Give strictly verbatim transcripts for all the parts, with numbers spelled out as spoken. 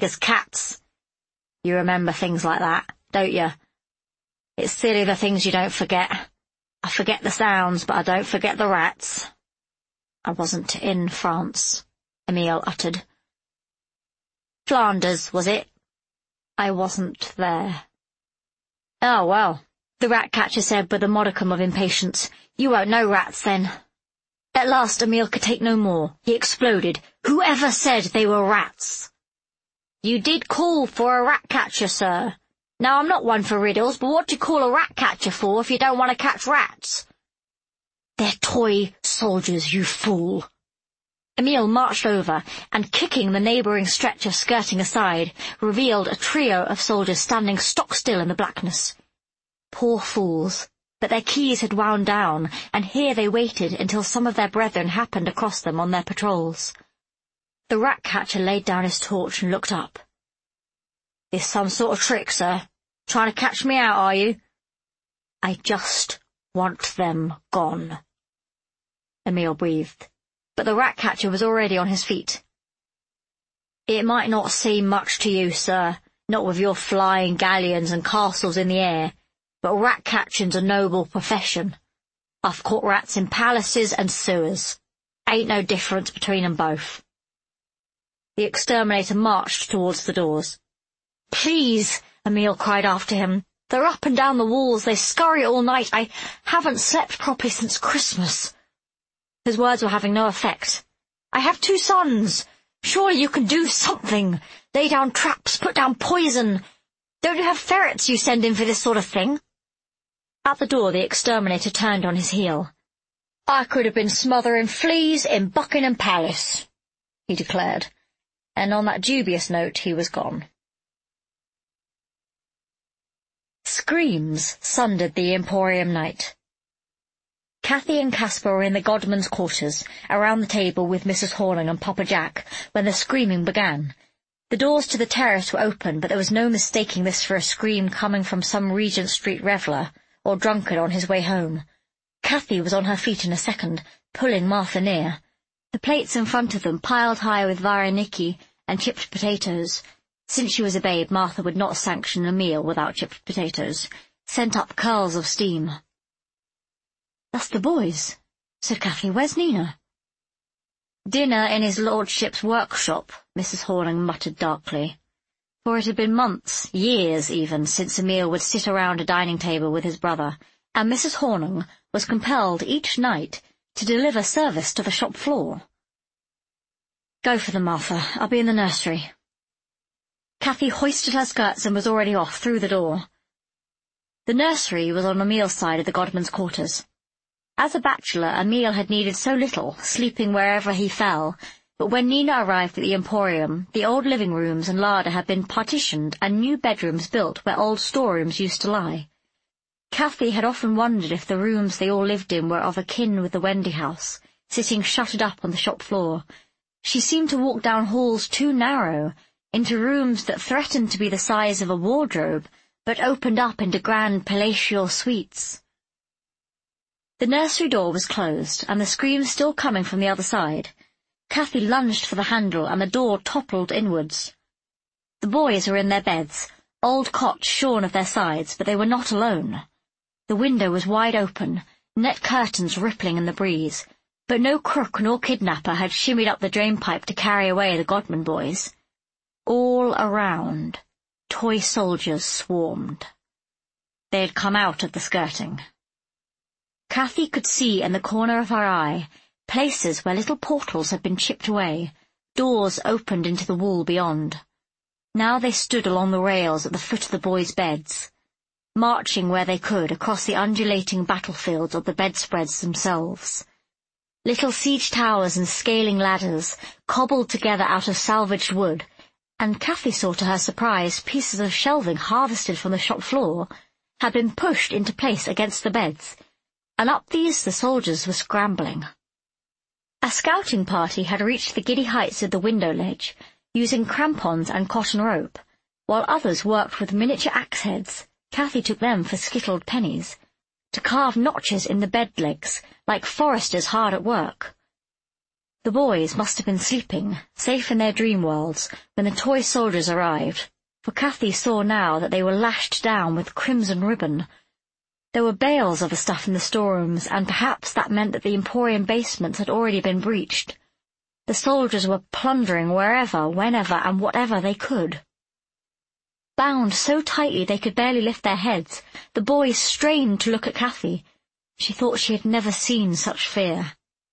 as cats. You remember things like that, don't you? It's silly the things you don't forget. I forget the sounds, but I don't forget the rats. I wasn't in France, Emile uttered. Flanders, was it? I wasn't there. Oh, well, the rat-catcher said with a modicum of impatience. You won't know rats, then. At last Emile could take no more. He exploded. Whoever said they were rats? You did call for a rat-catcher, sir. Now, I'm not one for riddles, but what do you call a rat-catcher for if you don't want to catch rats? They're toy soldiers, you fool. Emile marched over, and kicking the neighbouring stretcher skirting aside, revealed a trio of soldiers standing stock-still in the blackness. Poor fools, but their keys had wound down, and here they waited until some of their brethren happened across them on their patrols. The rat-catcher laid down his torch and looked up. This some sort of trick, sir? Trying to catch me out, are you? I just want them gone, Emile breathed. But the rat-catcher was already on his feet. It might not seem much to you, sir, not with your flying galleons and castles in the air, but rat-catching's a noble profession. I've caught rats in palaces and sewers. Ain't no difference between 'em both. The exterminator marched towards the doors. Please, Emile cried after him. They're up and down the walls, they scurry all night. I haven't slept properly since Christmas. His words were having no effect. I have two sons. Surely you can do something. Lay down traps, put down poison. Don't you have ferrets you send in for this sort of thing? At the door the exterminator turned on his heel. I could have been smothering fleas in Buckingham Palace, he declared, and on that dubious note he was gone. Screams sundered the Emporium night. Cathy and Caspar were in the Godman's quarters, around the table with Missus Horning and Papa Jack, when the screaming began. The doors to the terrace were open, but there was no mistaking this for a scream coming from some Regent Street reveller, or drunkard on his way home. Cathy was on her feet in a second, pulling Martha near. The plates in front of them, piled high with vareniki and chipped potatoes, since she was a babe, Martha would not sanction a meal without chipped potatoes, sent up curls of steam. That's the boys, said Cathy. Where's Nina? Dinner in his lordship's workshop, Missus Horning muttered darkly. For it had been months, years even, since Emile would sit around a dining table with his brother, and Missus Horning was compelled each night to deliver service to the shop floor. Go for them, Martha. I'll be in the nursery. Cathy hoisted her skirts and was already off through the door. The nursery was on Emile's side of the Godman's quarters. As a bachelor, Emile had needed so little, sleeping wherever he fell, but when Nina arrived at the Emporium, the old living rooms and larder had been partitioned and new bedrooms built where old storerooms used to lie. Cathy had often wondered if the rooms they all lived in were of akin with the Wendy house, sitting shuttered up on the shop floor. She seemed to walk down halls too narrow, into rooms that threatened to be the size of a wardrobe, but opened up into grand palatial suites. The nursery door was closed, and the screams still coming from the other side. Cathy lunged for the handle, and the door toppled inwards. The boys were in their beds, old cots shorn of their sides, but they were not alone. The window was wide open, net curtains rippling in the breeze, but no crook nor kidnapper had shimmied up the drainpipe to carry away the Godman boys. All around, toy soldiers swarmed. They had come out of the skirting. Cathy could see in the corner of her eye places where little portals had been chipped away, doors opened into the wall beyond. Now they stood along the rails at the foot of the boys' beds, marching where they could across the undulating battlefields of the bedspreads themselves. Little siege towers and scaling ladders, cobbled together out of salvaged wood, and Cathy saw to her surprise pieces of shelving harvested from the shop floor, had been pushed into place against the beds, and up these the soldiers were scrambling. A scouting party had reached the giddy heights of the window ledge, using crampons and cotton rope, while others worked with miniature axe-heads. Cathy took them for skittled pennies, to carve notches in the bed legs, like foresters hard at work. The boys must have been sleeping, safe in their dream worlds, when the toy soldiers arrived, for Cathy saw now that they were lashed down with crimson ribbon. There were bales of the stuff in the storerooms, and perhaps that meant that the Emporium basements had already been breached. The soldiers were plundering wherever, whenever, and whatever they could. Bound so tightly they could barely lift their heads, the boys strained to look at Cathy. She thought she had never seen such fear.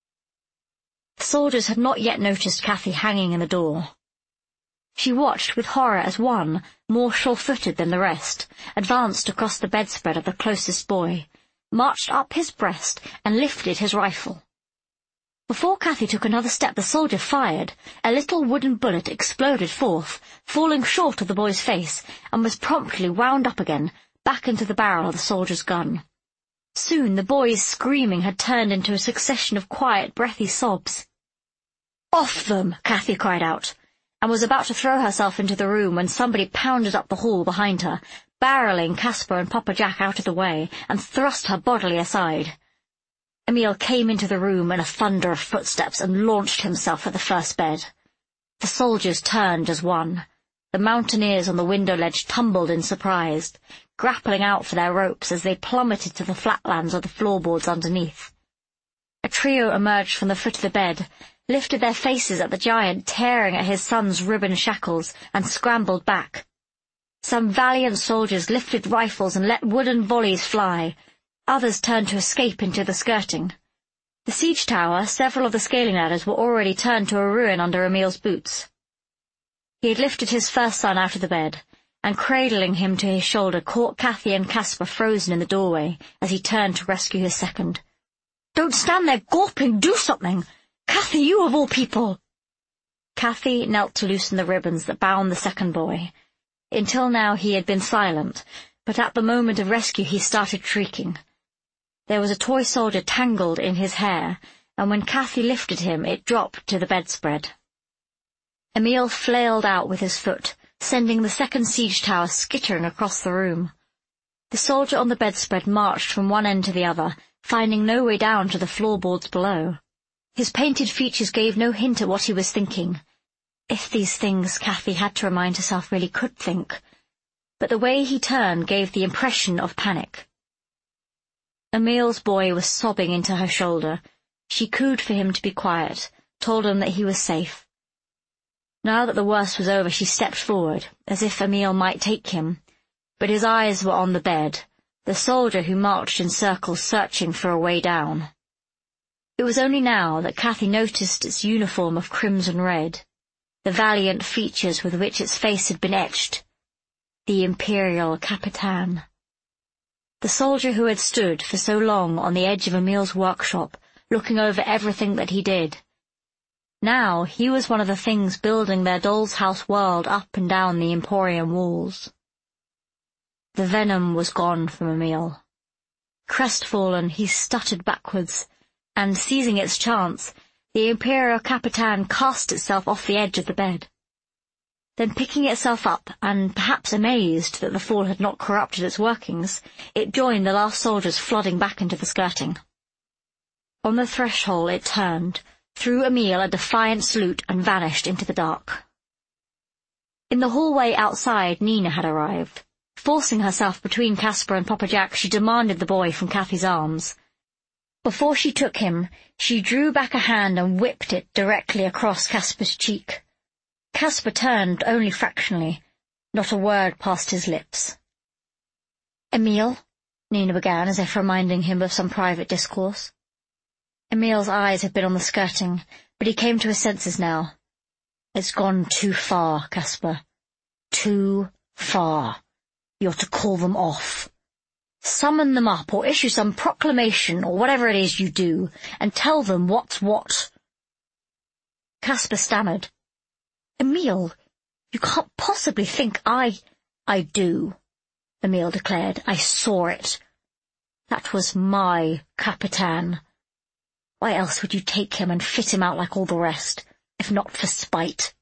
The soldiers had not yet noticed Cathy hanging in the door. She watched with horror as one, more sure-footed than the rest, advanced across the bedspread of the closest boy, marched up his breast, and lifted his rifle. Before Cathy took another step, the soldier fired. A little wooden bullet exploded forth, falling short of the boy's face, and was promptly wound up again, back into the barrel of the soldier's gun. Soon the boy's screaming had turned into a succession of quiet, breathy sobs. "Off them!" Cathy cried out, and was about to throw herself into the room when somebody pounded up the hall behind her, barreling Caspar and Papa Jack out of the way, and thrust her bodily aside. Emil came into the room in a thunder of footsteps and launched himself at the first bed. The soldiers turned as one. The mountaineers on the window ledge tumbled in surprise, grappling out for their ropes as they plummeted to the flatlands of the floorboards underneath. A trio emerged from the foot of the bed, lifted their faces at the giant tearing at his son's ribbon shackles, and scrambled back. Some valiant soldiers lifted rifles and let wooden volleys fly. Others turned to escape into the skirting. The siege tower, several of the scaling ladders were already turned to a ruin under Emil's boots. He had lifted his first son out of the bed, and cradling him to his shoulder caught Cathy and Caspar frozen in the doorway as he turned to rescue his second. "Don't stand there gawping, do something! Cathy, you of all people!" Cathy knelt to loosen the ribbons that bound the second boy. Until now he had been silent, but at the moment of rescue he started shrieking. There was a toy soldier tangled in his hair, and when Cathy lifted him it dropped to the bedspread. Emil flailed out with his foot, sending the second siege tower skittering across the room. The soldier on the bedspread marched from one end to the other, finding no way down to the floorboards below. His painted features gave no hint at what he was thinking. If these things, Cathy had to remind herself, really could think. But the way he turned gave the impression of panic. Emil's boy was sobbing into her shoulder. She cooed for him to be quiet, told him that he was safe. Now that the worst was over, she stepped forward, as if Emil might take him, but his eyes were on the bed, the soldier who marched in circles searching for a way down. It was only now that Cathy noticed its uniform of crimson red, the valiant features with which its face had been etched. The Imperial Capitan. The soldier who had stood for so long on the edge of Emil's workshop, looking over everything that he did. Now he was one of the things building their doll's house world up and down the Emporium walls. The venom was gone from Emil. Crestfallen, he stuttered backwards, and seizing its chance, the Imperial Capitan cast itself off the edge of the bed. Then picking itself up, and perhaps amazed that the fall had not corrupted its workings, it joined the last soldiers flooding back into the skirting. On the threshold it turned, threw Emil a defiant salute, and vanished into the dark. In the hallway outside, Nina had arrived. Forcing herself between Caspar and Papa Jack, she demanded the boy from Cathy's arms. Before she took him, she drew back a hand and whipped it directly across Caspar's cheek. Caspar turned only fractionally. Not a word passed his lips. "Emil," Nina began, as if reminding him of some private discourse. Emil's eyes had been on the skirting, but he came to his senses now. "It's gone too far, Caspar. Too far. You're to call them off. Summon them up, or issue some proclamation, or whatever it is you do, and tell them what's what." Caspar stammered. "Emil, you can't possibly think I—" "I do," Emil declared. "I saw it. That was my Capitan. Why else would you take him and fit him out like all the rest, if not for spite?"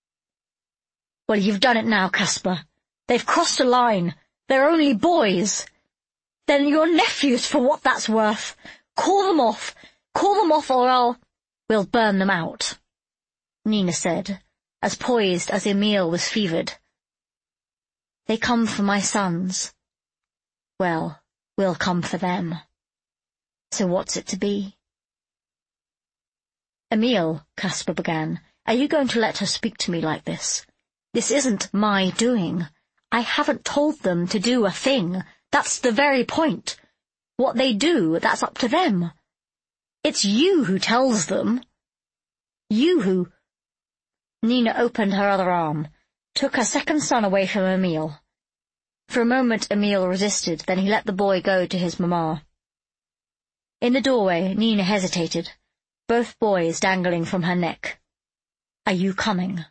"Well, you've done it now, Caspar. They've crossed a line. They're only boys. Then your nephews, for what that's worth. Call them off. Call them off, or I'll—" We'll burn them out," Nina said, as poised as Emil was fevered. "They come for my sons. Well, we'll come for them. So what's it to be?" "Emil," Caspar began, "are you going to let her speak to me like this? This isn't my doing. I haven't told them to do a thing. That's the very point. What they do, that's up to them. It's you who tells them. You who—" Nina opened her other arm, took her second son away from Emil. For a moment Emil resisted, then he let the boy go to his mamma. In the doorway, Nina hesitated, both boys dangling from her neck. "Are you coming?"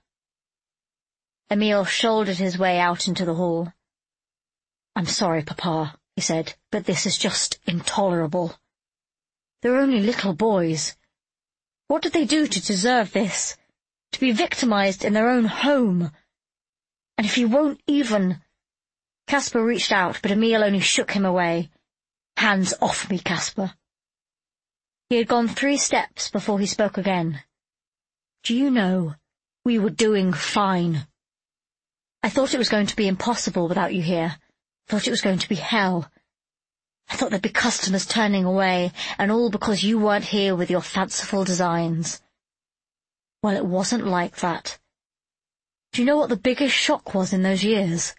Emil shouldered his way out into the hall. "I'm sorry, Papa," he said, "but this is just intolerable. They're only little boys. What did they do to deserve this? To be victimized in their own home? And if you won't even—" Caspar reached out, but Emil only shook him away. "Hands off me, Caspar." He had gone three steps before he spoke again. "Do you know, we were doing fine. I thought it was going to be impossible without you here. I thought it was going to be hell. I thought there'd be customers turning away, and all because you weren't here with your fanciful designs. Well, it wasn't like that. Do you know what the biggest shock was in those years?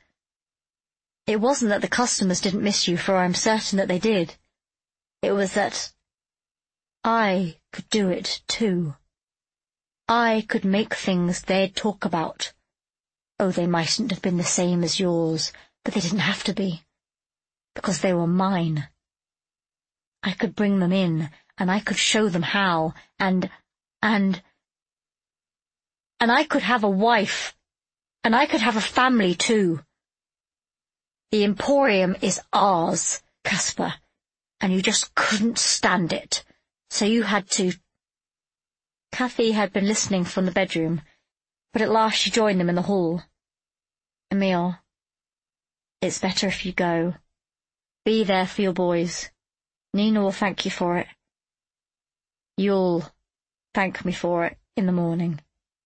It wasn't that the customers didn't miss you, for I'm certain that they did. It was that I could do it too. I could make things they'd talk about. Oh, they mightn't have been the same as yours, but they didn't have to be, because they were mine. I could bring them in, and I could show them how, and, and, and I could have a wife, and I could have a family too. The Emporium is ours, Caspar, and you just couldn't stand it, so you had to—" Cathy had been listening from the bedroom, but at last she joined them in the hall. "Emil, it's better if you go. Be there for your boys. Nina will thank you for it. You'll thank me for it in the morning."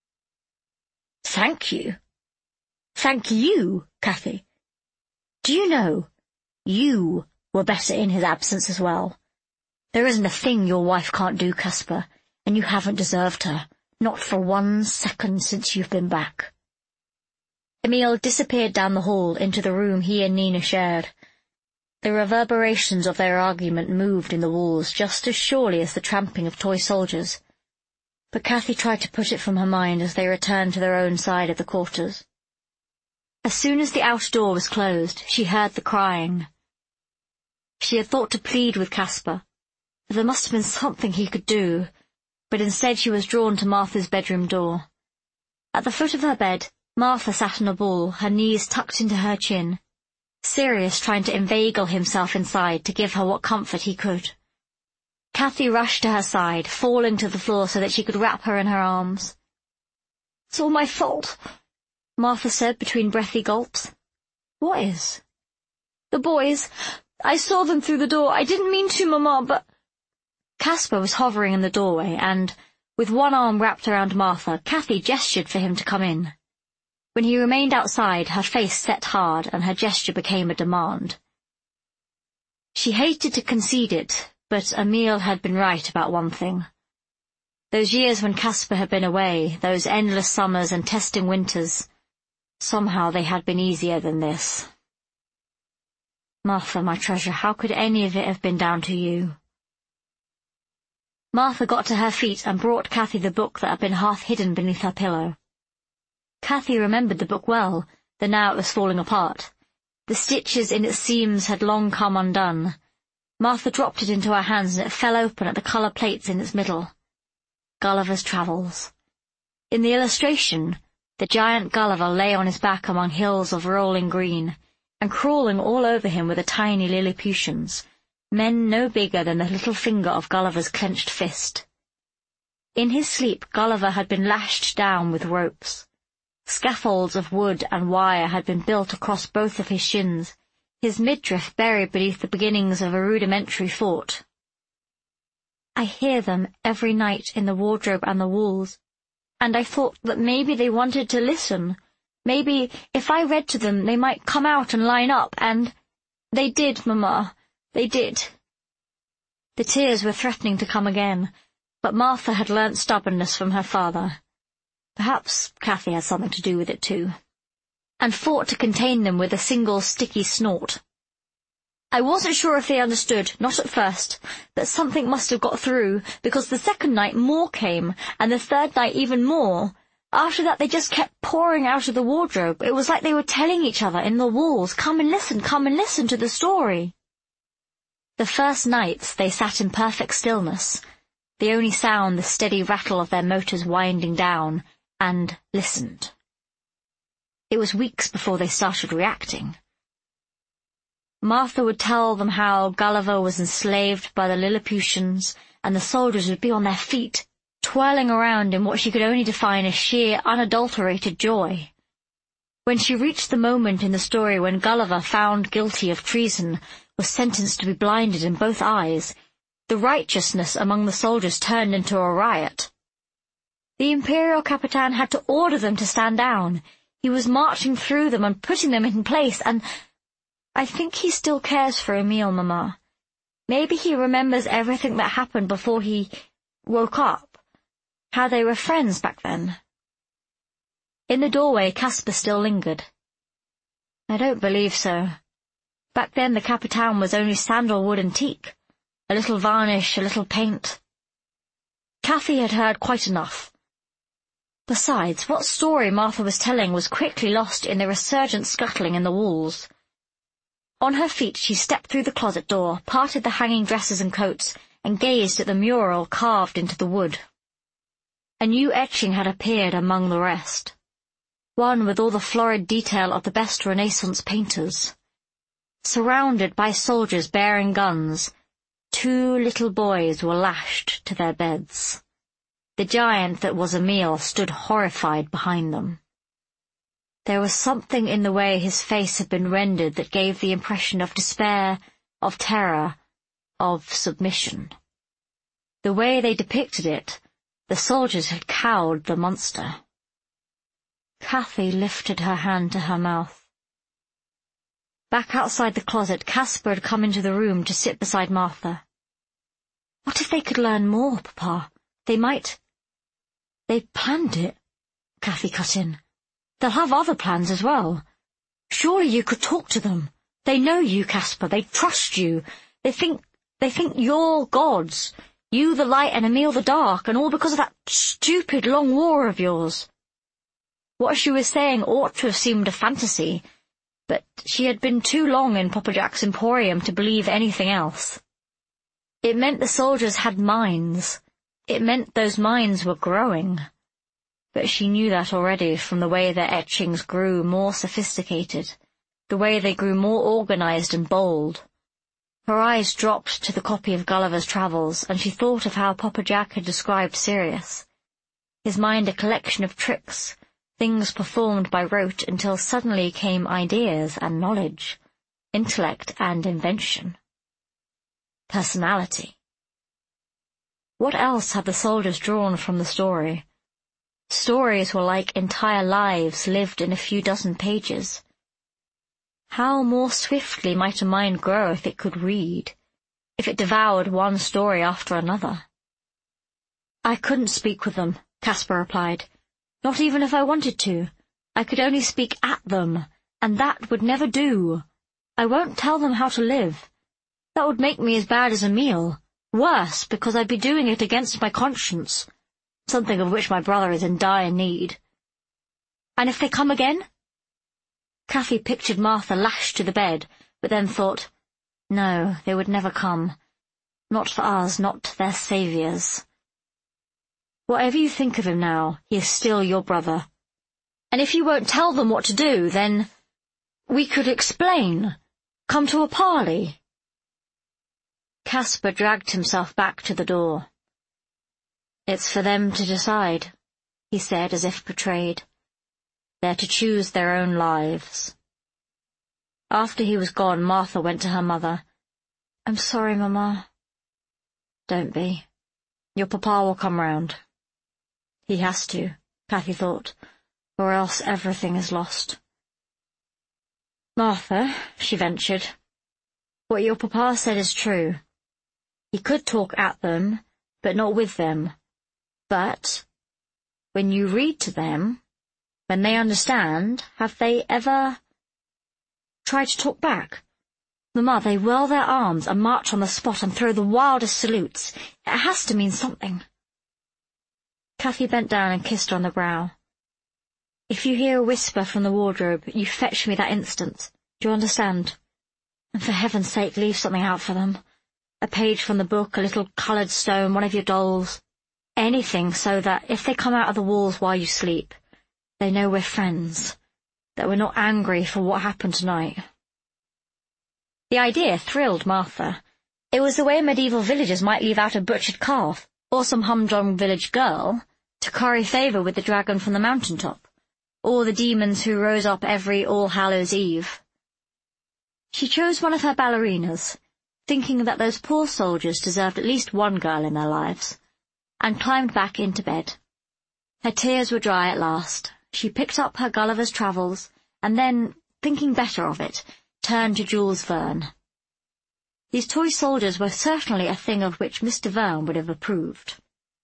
"Thank you? Thank you, Cathy? Do you know, you were better in his absence as well. There isn't a thing your wife can't do, Caspar, and you haven't deserved her, not for one second since you've been back." Emil disappeared down the hall into the room he and Nina shared. The reverberations of their argument moved in the walls just as surely as the tramping of toy soldiers, but Cathy tried to put it from her mind as they returned to their own side of the quarters. As soon as the outer door was closed, she heard the crying. She had thought to plead with Caspar, that there must have been something he could do, but instead she was drawn to Martha's bedroom door. At the foot of her bed, Martha sat on a ball, her knees tucked into her chin, Sirius trying to inveigle himself inside to give her what comfort he could. Cathy rushed to her side, falling to the floor so that she could wrap her in her arms. "It's all my fault," Martha said between breathy gulps. "What is?" "The boys. I saw them through the door. I didn't mean to, Mamma, but—" Caspar was hovering in the doorway, and, with one arm wrapped around Martha, Cathy gestured for him to come in. When he remained outside, her face set hard, and her gesture became a demand. She hated to concede it, but Emil had been right about one thing. Those years when Caspar had been away, those endless summers and testing winters, somehow they had been easier than this. "Martha, my treasure, how could any of it have been down to you?" Martha got to her feet and brought Cathy the book that had been half hidden beneath her pillow. Cathy remembered the book well, though now it was falling apart. The stitches in its seams had long come undone. Martha dropped it into her hands, and it fell open at the colour plates in its middle. Gulliver's Travels. In the illustration, the giant Gulliver lay on his back among hills of rolling green, and crawling all over him were the tiny Lilliputians, men no bigger than the little finger of Gulliver's clenched fist. In his sleep Gulliver had been lashed down with ropes. Scaffolds of wood and wire had been built across both of his shins, his midriff buried beneath the beginnings of a rudimentary fort. I hear them every night in the wardrobe and the walls, and I thought that maybe they wanted to listen. Maybe if I read to them they might come out and line up, and they did, Mamma, they did." The tears were threatening to come again, but Martha had learnt stubbornness from her father. Perhaps Cathy had something to do with it too, and fought to contain them with a single sticky snort. "I wasn't sure if they understood, not at first, but something must have got through, because the second night more came, and the third night even more. After that they just kept pouring out of the wardrobe. It was like they were telling each other in the walls, 'Come and listen, come and listen to the story.' The first nights they sat in perfect stillness, the only sound the steady rattle of their motors winding down, and listened. It was weeks before they started reacting. Martha would tell them how Gulliver was enslaved by the Lilliputians, and the soldiers would be on their feet, twirling around in what she could only define as sheer, unadulterated joy. When she reached the moment in the story when Gulliver, found guilty of treason, was sentenced to be blinded in both eyes, the righteousness among the soldiers turned into a riot. The Imperial Capitan had to order them to stand down. He was marching through them and putting them in place, and I think he still cares for Emil, Mamma. Maybe he remembers everything that happened before he woke up, how they were friends back then." In the doorway Caspar still lingered. "I don't believe so. Back then the Capitan was only sandalwood and teak, a little varnish, a little paint." Cathy had heard quite enough. Besides, what story Martha was telling was quickly lost in the resurgent scuttling in the walls. On her feet she stepped through the closet door, parted the hanging dresses and coats, and gazed at the mural carved into the wood. A new etching had appeared among the rest, one with all the florid detail of the best Renaissance painters. Surrounded by soldiers bearing guns, two little boys were lashed to their beds. The giant that was Emil stood horrified behind them. There was something in the way his face had been rendered that gave the impression of despair, of terror, of submission. The way they depicted it, the soldiers had cowed the monster. Cathy lifted her hand to her mouth. Back outside the closet, Caspar had come into the room to sit beside Martha. "What if they could learn more, Papa? They might—" "They planned it," Cathy cut in. "They'll have other plans as well. Surely you could talk to them. They know you, Caspar. They trust you. They think, they think you're gods. You the light and Emil the dark, and all because of that stupid long war of yours." What she was saying ought to have seemed a fantasy, but she had been too long in Papa Jack's Emporium to believe anything else. It meant the soldiers had minds. It meant those minds were growing. But she knew that already from the way their etchings grew more sophisticated, the way they grew more organized and bold. Her eyes dropped to the copy of Gulliver's Travels, and she thought of how Papa Jack had described Sirius. His mind a collection of tricks, things performed by rote until suddenly came ideas and knowledge, intellect and invention. Personality. What else had the soldiers drawn from the story? Stories were like entire lives lived in a few dozen pages. How more swiftly might a mind grow if it could read, if it devoured one story after another? "I couldn't speak with them," Caspar replied. "Not even if I wanted to. I could only speak at them, and that would never do. I won't tell them how to live. That would make me as bad as Emil. Worse, because I'd be doing it against my conscience, something of which my brother is in dire need." "And if they come again?" Cathy pictured Martha lashed to the bed, but then thought, no, they would never come. Not for us, not their saviours. "Whatever you think of him now, he is still your brother. And if you won't tell them what to do, then we could explain, come to a parley." Caspar dragged himself back to the door. "It's for them to decide," he said, as if betrayed. "They're to choose their own lives." After he was gone, Martha went to her mother. "I'm sorry, Mamma." "Don't be. Your papa will come round. He has to, Cathy thought, or else everything is lost. Martha, she ventured, what your papa said is true. He could talk at them, but not with them. But when you read to them, when they understand, have they ever tried to talk back? Mamma, they whirl their arms and march on the spot and throw the wildest salutes. It has to mean something. Cathy bent down and kissed her on the brow. If you hear a whisper from the wardrobe, you fetch me that instant. Do you understand? And for heaven's sake, leave something out for them. A page from the book, a little coloured stone, one of your dolls. Anything so that, if they come out of the walls while you sleep, they know we're friends, that we're not angry for what happened tonight. The idea thrilled Martha. It was the way medieval villagers might leave out a butchered calf, or some humdrum village girl, to curry favour with the dragon from the mountain-top, or the demons who rose up every All-Hallows Eve. She chose one of her ballerinas, thinking that those poor soldiers deserved at least one girl in their lives, and climbed back into bed. Her tears were dry at last. She picked up her Gulliver's Travels, and then, thinking better of it, turned to Jules Verne. These toy soldiers were certainly a thing of which Mister Verne would have approved.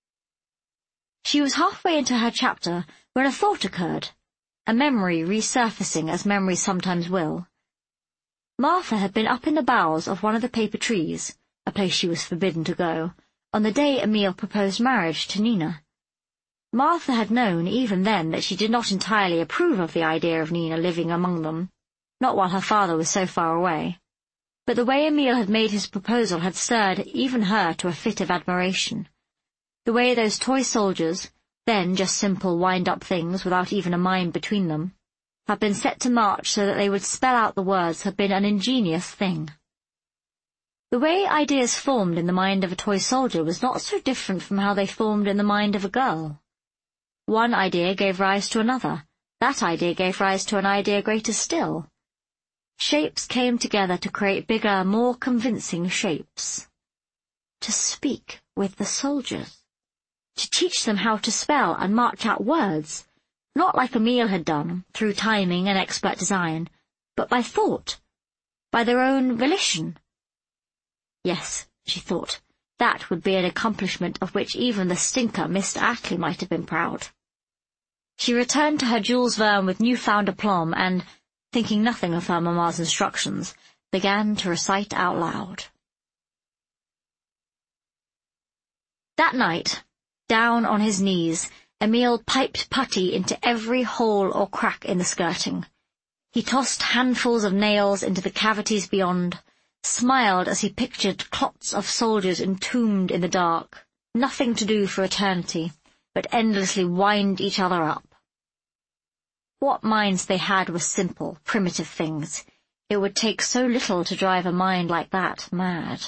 She was halfway into her chapter when a thought occurred, a memory resurfacing as memories sometimes will. Martha had been up in the boughs of one of the paper trees, a place she was forbidden to go, on the day Emile proposed marriage to Nina. Martha had known even then that she did not entirely approve of the idea of Nina living among them, not while her father was so far away. But the way Emile had made his proposal had stirred even her to a fit of admiration. The way those toy soldiers, then just simple wind-up things without even a mind between them, had been set to march so that they would spell out the words had been an ingenious thing. The way ideas formed in the mind of a toy soldier was not so different from how they formed in the mind of a girl. One idea gave rise to another. That idea gave rise to an idea greater still. Shapes came together to create bigger, more convincing shapes. To speak with the soldiers. To teach them how to spell and march out words, not like Emile had done, through timing and expert design, but by thought, by their own volition. Yes, she thought, that would be an accomplishment of which even the stinker Mister Attley might have been proud. She returned to her Jules Verne with new-found aplomb and, thinking nothing of her mamma's instructions, began to recite out loud. That night, down on his knees, Emile piped putty into every hole or crack in the skirting. He tossed handfuls of nails into the cavities beyond, smiled as he pictured clots of soldiers entombed in the dark, nothing to do for eternity, but endlessly wind each other up. What minds they had were simple, primitive things. It would take so little to drive a mind like that mad.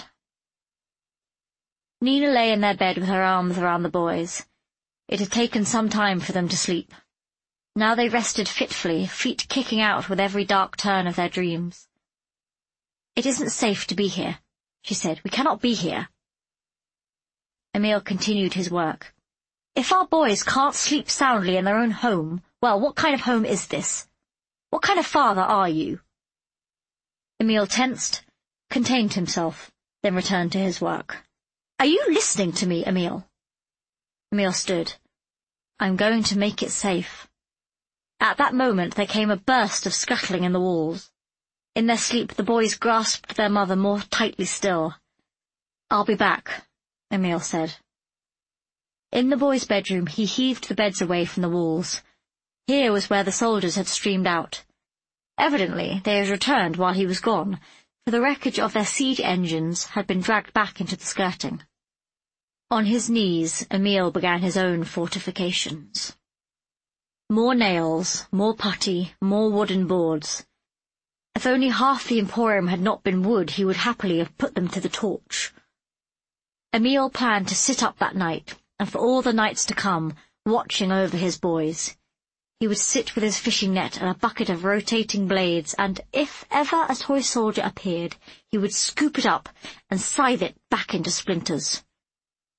Nina lay in their bed with her arms around the boys. It had taken some time for them to sleep. Now they rested fitfully, feet kicking out with every dark turn of their dreams. "It isn't safe to be here," she said. "We cannot be here." Emile continued his work. "If our boys can't sleep soundly in their own home, well, what kind of home is this? What kind of father are you?" Emile tensed, contained himself, then returned to his work. "Are you listening to me, Emile?" Emile stood. "I'm going to make it safe." At that moment there came a burst of scuttling in the walls. In their sleep the boys grasped their mother more tightly still. "I'll be back," Emile said. In the boys' bedroom he heaved the beds away from the walls. Here was where the soldiers had streamed out. Evidently they had returned while he was gone, for the wreckage of their siege engines had been dragged back into the skirting. On his knees, Emile began his own fortifications. More nails, more putty, more wooden boards. If only half the Emporium had not been wood, he would happily have put them to the torch. Emile planned to sit up that night, and for all the nights to come, watching over his boys. He would sit with his fishing net and a bucket of rotating blades, and if ever a toy soldier appeared, he would scoop it up and scythe it back into splinters.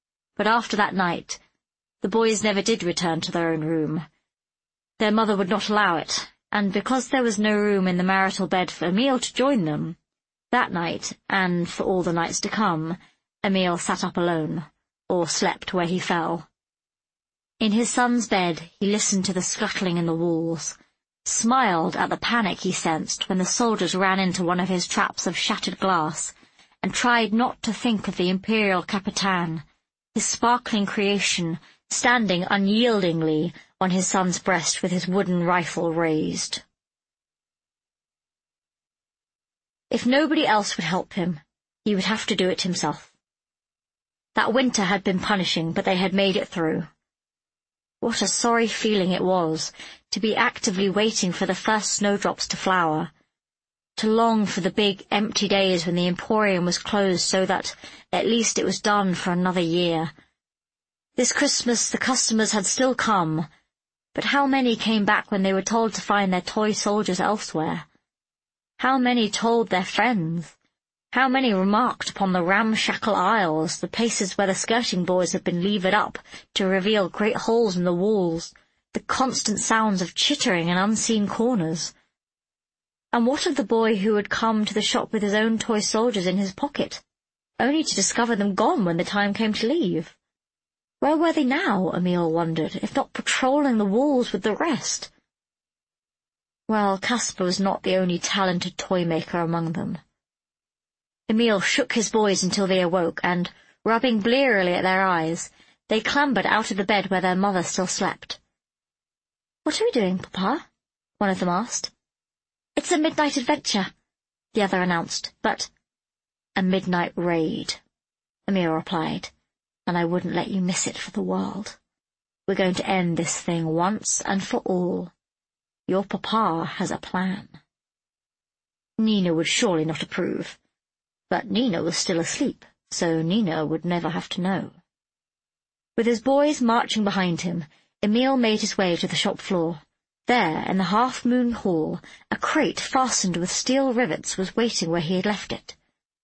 but after that night, the boys never did return to their own room. Their mother would not allow it, and because there was no room in the marital bed for Emil to join them, that night, and for all the nights to come, Emil sat up alone, or slept where he fell. In his son's bed he listened to the scuttling in the walls, smiled at the panic he sensed when the soldiers ran into one of his traps of shattered glass, and tried not to think of the Imperial Capitan, his sparkling creation, standing unyieldingly on his son's breast with his wooden rifle raised. If nobody else would help him, he would have to do it himself. That winter had been punishing, but they had made it through. What a sorry feeling it was to be actively waiting for the first snowdrops to flower, to long for the big, empty days when the Emporium was closed so that at least it was done for another year. This Christmas the customers had still come, but how many came back when they were told to find their toy soldiers elsewhere? How many told their friends? How many remarked upon the ramshackle aisles, the places where the skirting boards had been levered up to reveal great holes in the walls, the constant sounds of chittering in unseen corners? And what of the boy who had come to the shop with his own toy soldiers in his pocket, only to discover them gone when the time came to leave? Where were they now, Emil wondered, if not patrolling the walls with the rest? Well, Caspar was not the only talented toy-maker among them. Emil shook his boys until they awoke, and, rubbing blearily at their eyes, they clambered out of the bed where their mother still slept. "What are we doing, Papa?" one of them asked. "It's a midnight adventure," the other announced, but "a midnight raid," Emil replied, "and I wouldn't let you miss it for the world. We're going to end this thing once and for all. Your Papa has a plan." Nina would surely not approve, but Nina was still asleep, so Nina would never have to know. With his boys marching behind him, Emil made his way to the shop floor. There, in the half-moon hall, a crate fastened with steel rivets was waiting where he had left it.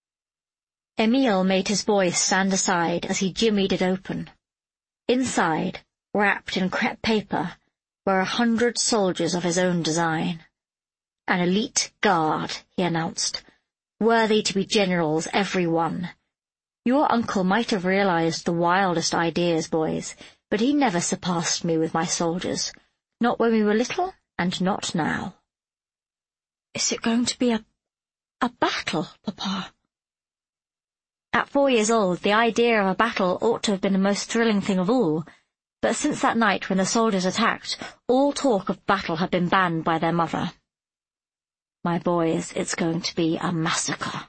Emil made his boys stand aside as he jimmied it open. Inside, wrapped in crepe paper, were a hundred soldiers of his own design. "An elite guard," he announced, "worthy to be generals, every one. Your uncle might have realized the wildest ideas, boys, but he never surpassed me with my soldiers, not when we were little, and not now." "Is it going to be a... a battle, Papa?" At four years old, the idea of a battle ought to have been the most thrilling thing of all, but since that night when the soldiers attacked, all talk of battle had been banned by their mother. "My boys, it's going to be a massacre.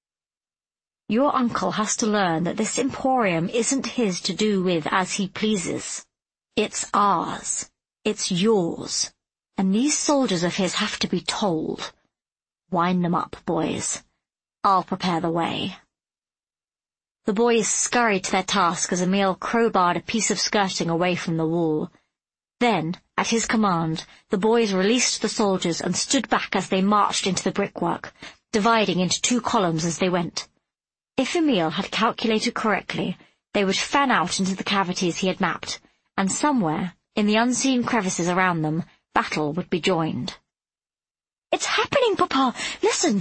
Your uncle has to learn that this Emporium isn't his to do with as he pleases. It's ours. It's yours. And these soldiers of his have to be told. Wind them up, boys. I'll prepare the way." The boys scurried to their task as Emil crowbarred a piece of skirting away from the wall. Then, at his command, the boys released the soldiers and stood back as they marched into the brickwork, dividing into two columns as they went. If Emil had calculated correctly, they would fan out into the cavities he had mapped, and somewhere, in the unseen crevices around them, battle would be joined. "It's happening, Papa! Listen!"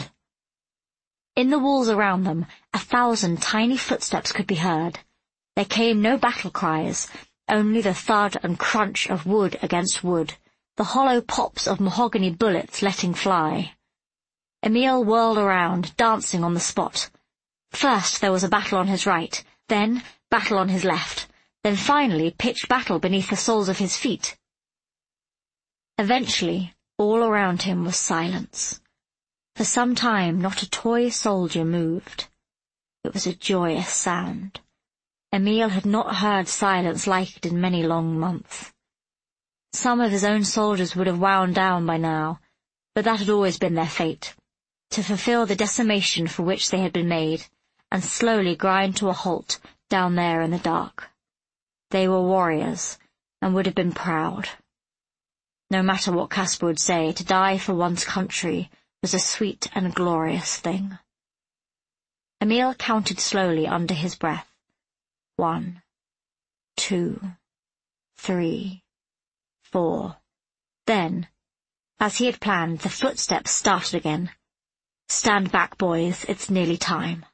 In the walls around them, a thousand tiny footsteps could be heard. There came no battle cries, only the thud and crunch of wood against wood, the hollow pops of mahogany bullets letting fly. Emil whirled around, dancing on the spot. First there was a battle on his right, then battle on his left, then finally pitched battle beneath the soles of his feet. Eventually, all around him was silence. For some time not a toy soldier moved. It was a joyous sound. Emil had not heard silence like it in many long months. Some of his own soldiers would have wound down by now, but that had always been their fate, to fulfill the decimation for which they had been made, and slowly grind to a halt down there in the dark. They were warriors, and would have been proud. No matter what Caspar would say, to die for one's country was a sweet and glorious thing. Emil counted slowly under his breath. One, two, three, four. Then, as he had planned, the footsteps started again. "Stand back, boys, it's nearly time."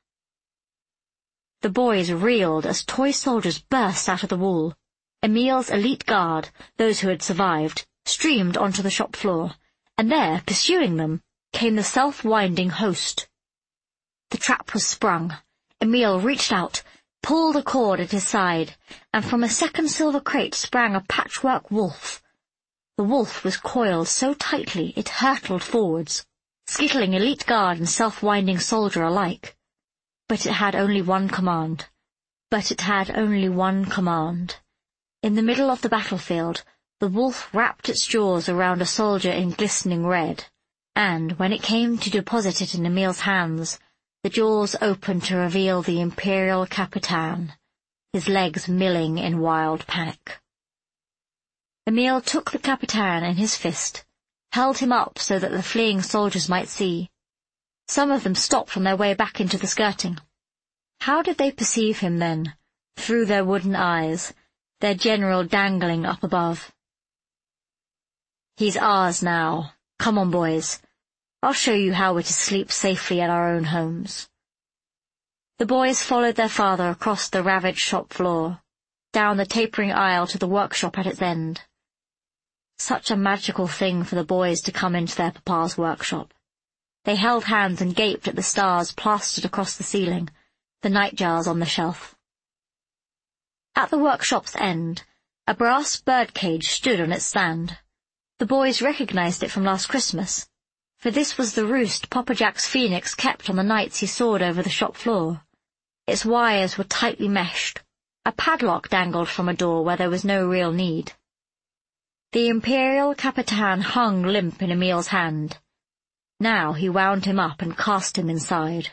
The boys reeled as toy soldiers burst out of the wall. Emil's elite guard, those who had survived, streamed onto the shop floor, and there, pursuing them, came the self-winding host. The trap was sprung. Emil reached out, pulled a cord at his side, and from a second silver crate sprang a patchwork wolf. The wolf was coiled so tightly it hurtled forwards, skittling elite guard and self-winding soldier alike. But it had only one command. But it had only one command. In the middle of the battlefield, the wolf wrapped its jaws around a soldier in glistening red, and, when it came to deposit it in Emil's hands, the jaws opened to reveal the Imperial Capitan, his legs milling in wild panic. Emil took the Capitan in his fist, held him up so that the fleeing soldiers might see. Some of them stopped on their way back into the skirting. How did they perceive him then, through their wooden eyes, their general dangling up above? "He's ours now. Come on, boys. I'll show you how we're to sleep safely at our own homes." The boys followed their father across the ravaged shop floor, down the tapering aisle to the workshop at its end. Such a magical thing for the boys to come into their papa's workshop. They held hands and gaped at the stars plastered across the ceiling, the nightjars on the shelf. At the workshop's end, a brass birdcage stood on its stand. The boys recognized it from last Christmas, for this was the roost Papa Jack's phoenix kept on the nights he soared over the shop floor. Its wires were tightly meshed. A padlock dangled from a door where there was no real need. The Imperial Capitan hung limp in Emil's hand. Now he wound him up and cast him inside.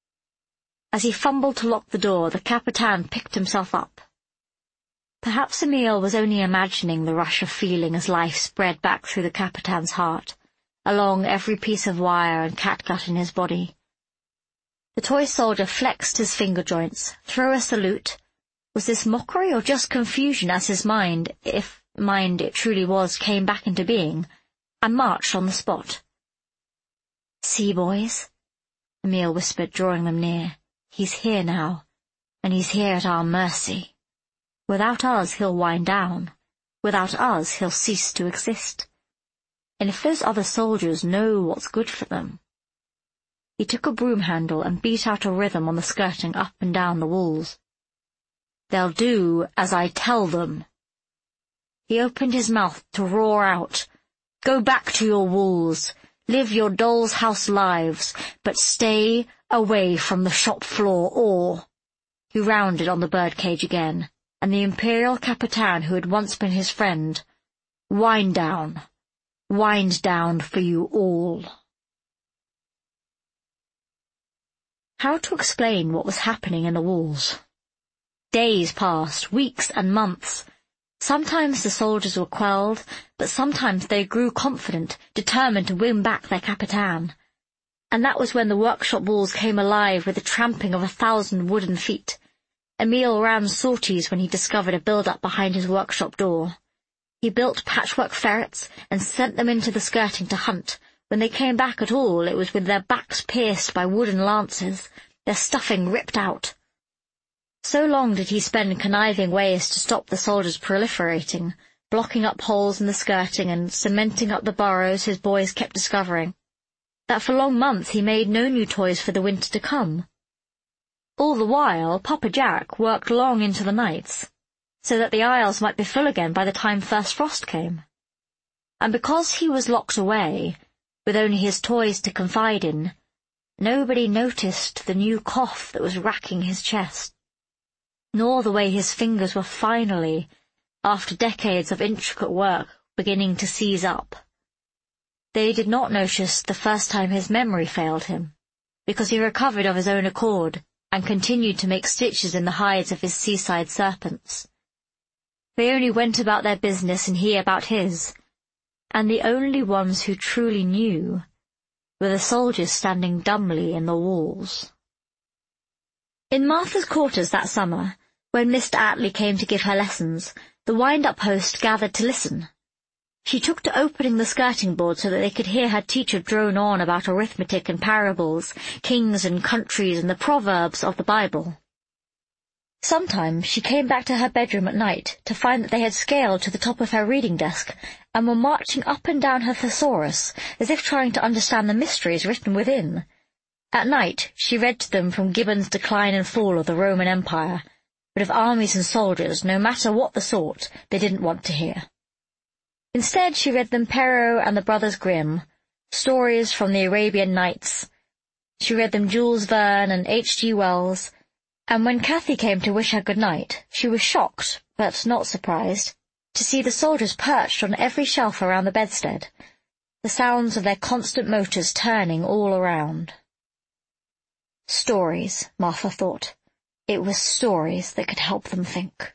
As he fumbled to lock the door, the Capitan picked himself up. Perhaps Emil was only imagining the rush of feeling as life spread back through the Capitan's heart, along every piece of wire and catgut in his body. The toy soldier flexed his finger joints, threw a salute. Was this mockery or just confusion as his mind, if mind it truly was, came back into being, and marched on the spot? "See, boys," Emil whispered, drawing them near. "He's here now, and he's here at our mercy. Without us he'll wind down. Without us he'll cease to exist. And if those other soldiers know what's good for them—" He took a broom handle and beat out a rhythm on the skirting up and down the walls. "They'll do as I tell them." He opened his mouth to roar out, "Go back to your walls. Live your doll's house lives, but stay away from the shop floor or—" He rounded on the birdcage again, and the Imperial Capitan, who had once been his friend, "Wind down. Wind down for you all." How to explain what was happening in the walls? Days passed, weeks and months. Sometimes the soldiers were quelled, but sometimes they grew confident, determined to win back their Capitan. And that was when the workshop walls came alive with the tramping of a thousand wooden feet. Emil ran sorties when he discovered a build-up behind his workshop door. He built patchwork ferrets and sent them into the skirting to hunt. When they came back at all, it was with their backs pierced by wooden lances, their stuffing ripped out. So long did he spend conniving ways to stop the soldiers proliferating, blocking up holes in the skirting and cementing up the burrows his boys kept discovering, that for long months he made no new toys for the winter to come. All the while, Papa Jack worked long into the nights, so that the aisles might be full again by the time first frost came. And because he was locked away, with only his toys to confide in, nobody noticed the new cough that was racking his chest, nor the way his fingers were finally, after decades of intricate work, beginning to seize up. They did not notice the first time his memory failed him, because he recovered of his own accord and continued to make stitches in the hides of his seaside serpents. They only went about their business and he about his, and the only ones who truly knew were the soldiers standing dumbly in the walls. In Martha's quarters that summer, When Mister Attley came to give her lessons, the wind-up host gathered to listen. She took to opening the skirting board so that they could hear her teacher drone on about arithmetic and parables, kings and countries and the proverbs of the Bible. Sometimes she came back to her bedroom at night to find that they had scaled to the top of her reading desk and were marching up and down her thesaurus as if trying to understand the mysteries written within. At night she read to them from Gibbon's Decline and Fall of the Roman Empire, but of armies and soldiers, no matter what the sort, they didn't want to hear. Instead she read them Perrault and the Brothers Grimm, stories from the Arabian Nights. She read them Jules Verne and H G Wells, and when Cathy came to wish her good night, she was shocked, but not surprised, to see the soldiers perched on every shelf around the bedstead, the sounds of their constant motors turning all around. Stories, Martha thought. It was stories that could help them think.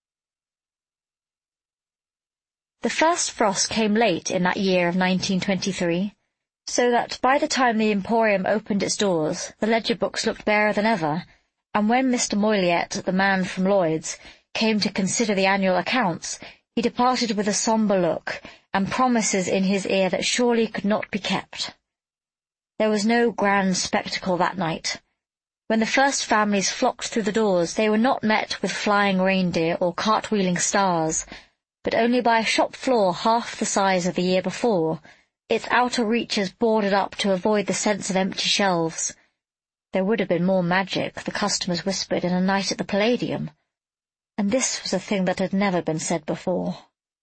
The first frost came late in that year of nineteen twenty-three, so that by the time the Emporium opened its doors, the ledger books looked barer than ever, and when Mister Moyliet, the man from Lloyd's, came to consider the annual accounts, he departed with a sombre look, and promises in his ear that surely could not be kept. There was no grand spectacle that night. When the first families flocked through the doors, they were not met with flying reindeer or cartwheeling stars, but only by a shop floor half the size of the year before, its outer reaches boarded up to avoid the sense of empty shelves. There would have been more magic, the customers whispered, in a night at the Palladium, and this was a thing that had never been said before.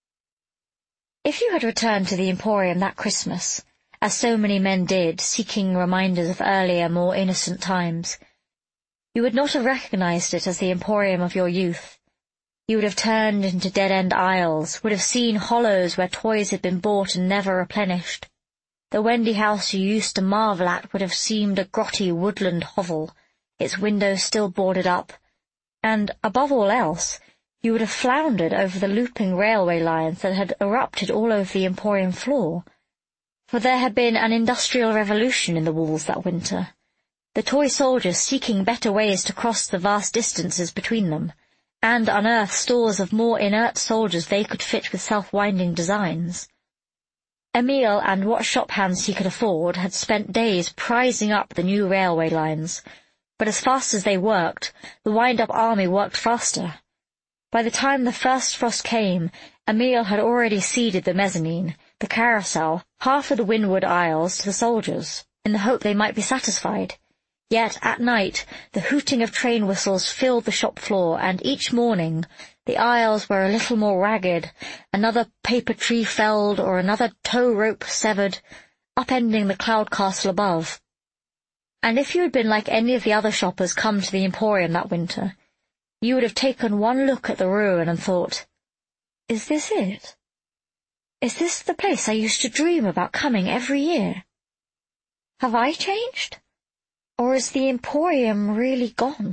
If you had returned to the Emporium that Christmas, as so many men did, seeking reminders of earlier, more innocent times, you would not have recognized it as the Emporium of your youth. You would have turned into dead-end aisles, would have seen hollows where toys had been bought and never replenished. The Wendy house you used to marvel at would have seemed a grotty woodland hovel, its windows still boarded up, and, above all else, you would have floundered over the looping railway lines that had erupted all over the Emporium floor. For there had been an industrial revolution in the walls that winter, the toy soldiers seeking better ways to cross the vast distances between them, and unearth stores of more inert soldiers they could fit with self-winding designs. Emile and what shop hands he could afford had spent days prizing up the new railway lines, but as fast as they worked, the wind-up army worked faster. By the time the first frost came, Emile had already ceded the mezzanine, the carousel, half of the windward aisles to the soldiers, in the hope they might be satisfied. Yet at night the hooting of train whistles filled the shop floor, and each morning the aisles were a little more ragged, another paper tree felled or another tow rope severed, upending the cloud castle above. And if you had been like any of the other shoppers come to the Emporium that winter, you would have taken one look at the ruin and thought, "Is this it? Is this the place I used to dream about coming every year? Have I changed? Or is the Emporium really gone?"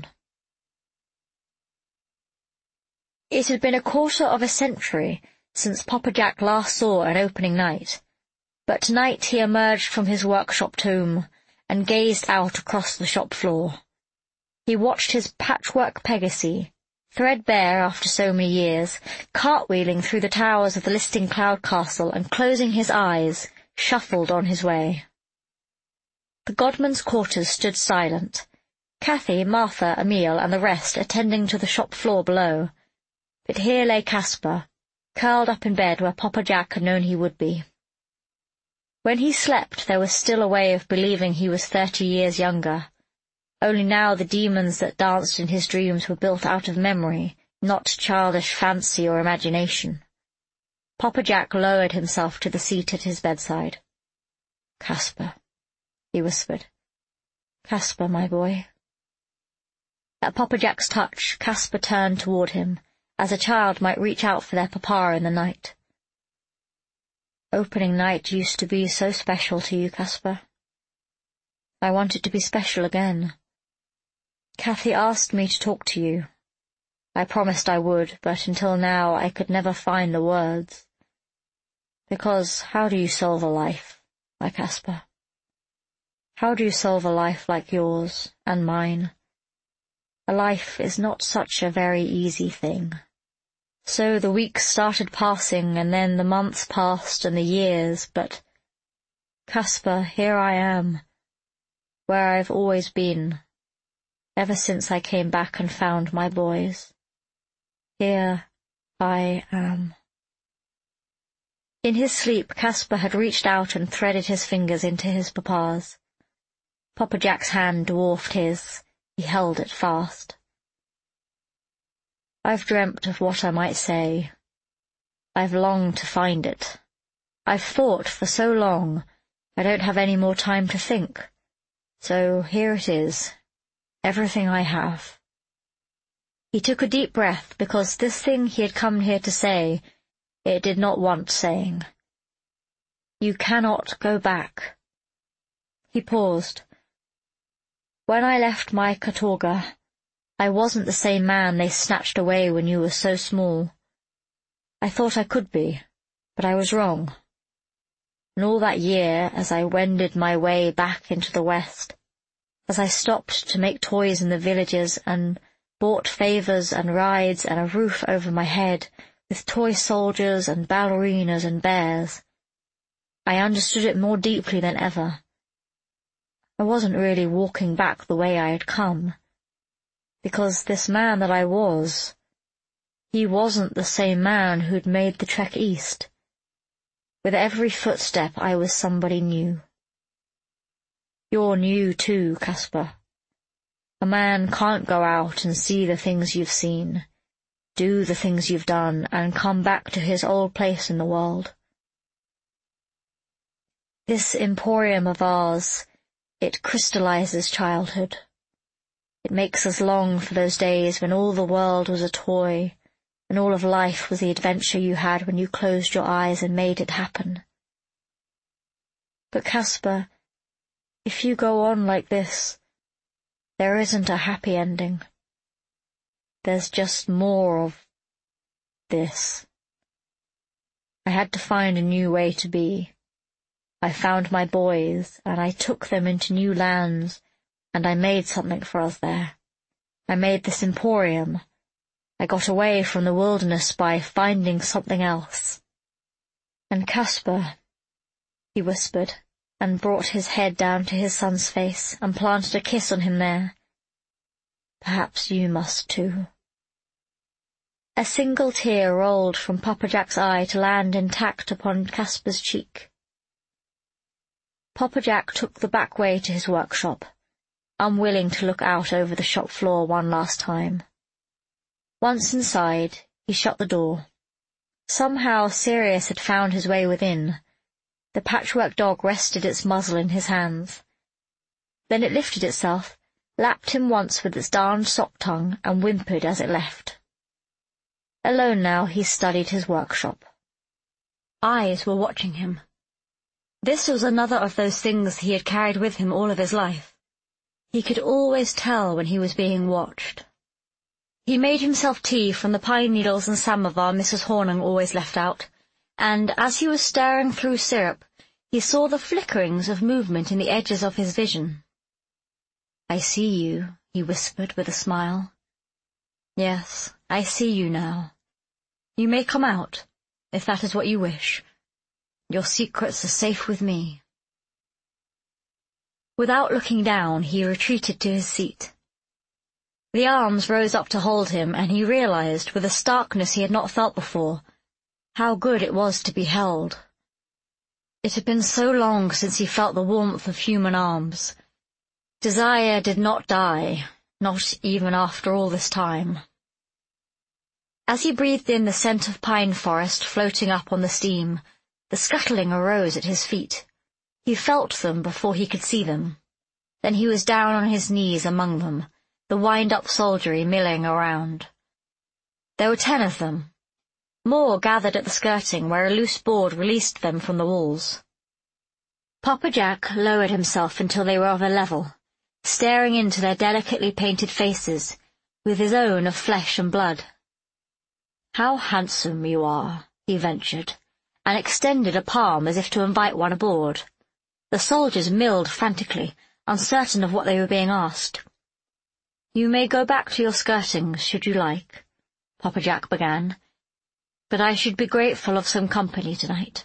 It had been a quarter of a century since Papa Jack last saw an opening night, but tonight he emerged from his workshop tomb and gazed out across the shop floor. He watched his patchwork Pegasee, threadbare after so many years, cartwheeling through the towers of the listing cloud castle, and closing his eyes, shuffled on his way. The Godman's quarters stood silent, Cathy, Martha, Emile, and the rest attending to the shop floor below. But here lay Caspar, curled up in bed where Papa Jack had known he would be. When he slept there was still a way of believing he was thirty years younger, only now the demons that danced in his dreams were built out of memory, not childish fancy or imagination. Papa Jack lowered himself to the seat at his bedside. "Caspar," he whispered. "Caspar, my boy." At Papa Jack's touch, Caspar turned toward him, as a child might reach out for their papa in the night. "Opening night used to be so special to you, Caspar. I want it to be special again. Cathy asked me to talk to you. I promised I would, but until now I could never find the words. Because how do you solve a life, my Caspar? How do you solve a life like yours and mine? A life is not such a very easy thing. So the weeks started passing, and then the months passed and the years, but, Caspar, here I am, where I've always been, ever since I came back and found my boys. Here I am. In his sleep, Caspar had reached out and threaded his fingers into his papa's. Papa Jack's hand dwarfed his. He held it fast. I've dreamt of what I might say. I've longed to find it. I've thought for so long, I don't have any more time to think. So here it is, everything I have. He took a deep breath, because this thing he had come here to say, it did not want saying. You cannot go back. He paused. When I left my Katorga, I wasn't the same man they snatched away when you were so small. I thought I could be, but I was wrong. And all that year, as I wended my way back into the West, as I stopped to make toys in the villages and bought favours and rides and a roof over my head with toy soldiers and ballerinas and bears, I understood it more deeply than ever. I wasn't really walking back the way I had come, because this man that I was, he wasn't the same man who'd made the trek east. With every footstep I was somebody new. You're new too, Caspar. A man can't go out and see the things you've seen, do the things you've done, and come back to his old place in the world. This emporium of ours, it crystallizes childhood. It makes us long for those days when all the world was a toy, and all of life was the adventure you had when you closed your eyes and made it happen. But Caspar, if you go on like this, there isn't a happy ending. There's just more of this. I had to find a new way to be. I found my boys, and I took them into new lands, and I made something for us there. I made this emporium. I got away from the wilderness by finding something else. And Caspar, he whispered, and brought his head down to his son's face, and planted a kiss on him there. Perhaps you must too. A single tear rolled from Papa Jack's eye to land intact upon Caspar's cheek. Papa Jack took the back way to his workshop, unwilling to look out over the shop floor one last time. Once inside, he shut the door. Somehow Sirius had found his way within. The patchwork dog rested its muzzle in his hands. Then it lifted itself, lapped him once with its darned sock tongue, and whimpered as it left. Alone now, he studied his workshop. Eyes were watching him. This was another of those things he had carried with him all of his life. He could always tell when he was being watched. He made himself tea from the pine needles and samovar Missus Hornung always left out, and as he was stirring through syrup, he saw the flickerings of movement in the edges of his vision. "I see you," he whispered with a smile. "Yes, I see you now. You may come out, if that is what you wish. Your secrets are safe with me." Without looking down, he retreated to his seat. The arms rose up to hold him, and he realized, with a starkness he had not felt before, how good it was to be held. It had been so long since he felt the warmth of human arms. Desire did not die, not even after all this time. As he breathed in the scent of pine forest floating up on the steam, the scuttling arose at his feet. He felt them before he could see them. Then he was down on his knees among them, the wind-up soldiery milling around. There were ten of them. More gathered at the skirting, where a loose board released them from the walls. Papa Jack lowered himself until they were of a level, staring into their delicately painted faces, with his own of flesh and blood. "How handsome you are," he ventured, and extended a palm as if to invite one aboard. The soldiers milled frantically, uncertain of what they were being asked. "You may go back to your skirtings, should you like," Papa Jack began, "but I should be grateful of some company tonight."